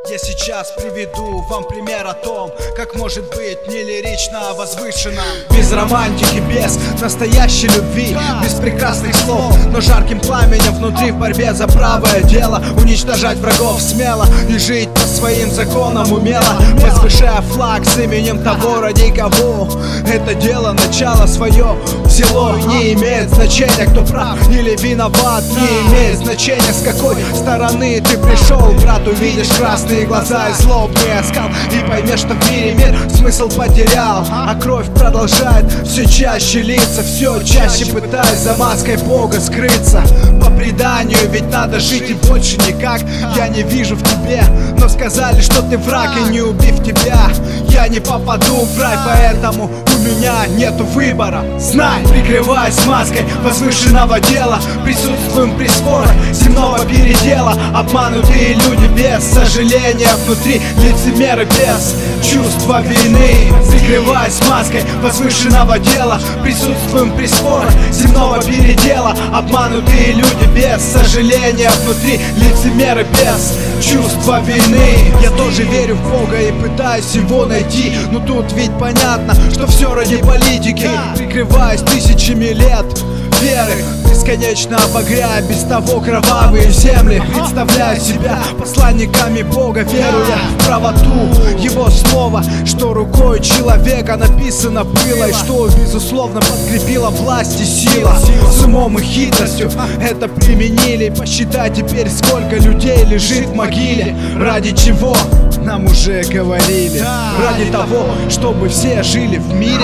Я сейчас приведу вам пример о том, как может быть не лирично, а возвышенно. Без романтики, без настоящей любви, без прекрасных слов, но жарким пламенем внутри в борьбе за правое дело. Уничтожать врагов смело и жить по своим законам умело, возвышая флаг с именем того, ради кого это дело начало свое взяло. Не имеет значения, кто прав или виноват, не имеет значения, с какой стороны ты пришел. Брат, увидишь красные глаза и злобный оскал, и поймешь, что в мире мир смысл потерял, а кровь продолжает все чаще литься, все чаще пытаясь за маской Бога скрыться. По преданию ведь надо жить и больше никак. Я не вижу в тебе, но сказали, что ты враг, и не убив тебя я не попаду в рай, поэтому у меня нету выбора. Знай, прикрываясь маской возвышенного дела, присутствуем при спорах земного передела. Обманутые люди без сожаления внутри, лицемеры без чувства вины. Прикрываясь маской возвышенного дела, присутствуем при спорах земного передела. Обманутые люди без сожаления внутри, лицемеры без чувства вины. Я тоже верю в Бога и пытаюсь его найти, но тут ведь понятно, что все ради политики. Прикрываясь тысячами лет веры, бесконечно обогряя без того кровавые земли, представляю себя посланниками Бога, веруя в правоту Его слова, что рукой человека написано было, и что безусловно подкрепила власть и сила. С умом и хитростью это применили, посчитай теперь, сколько людей лежит в могиле. Ради чего? Нам уже говорили. Ради того, чтобы все жили в мире.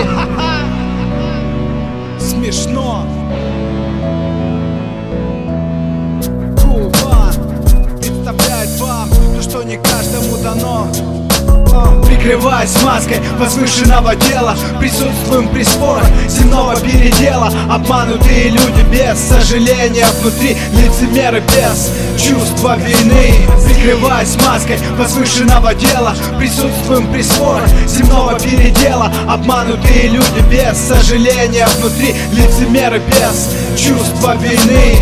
Смешно. Представляет вам то, что не каждому дано. Прикрываясь маской возвышенного дела, присутствуем при спорах земного передела. Обманутые люди без сожаления внутри, лицемеры без чувства вины. Прикрываясь маской возвышенного дела, присутствуем при спорах земного передела. Обманутые люди без сожаления внутри, лицемеры без чувства вины.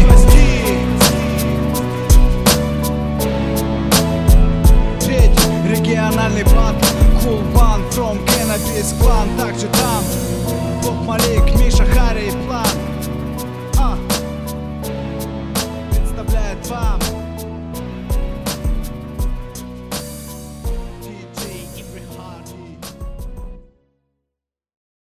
Региональный батл, Cool Band from Cannabis Clan, также там Боб Малик, Миша Хари.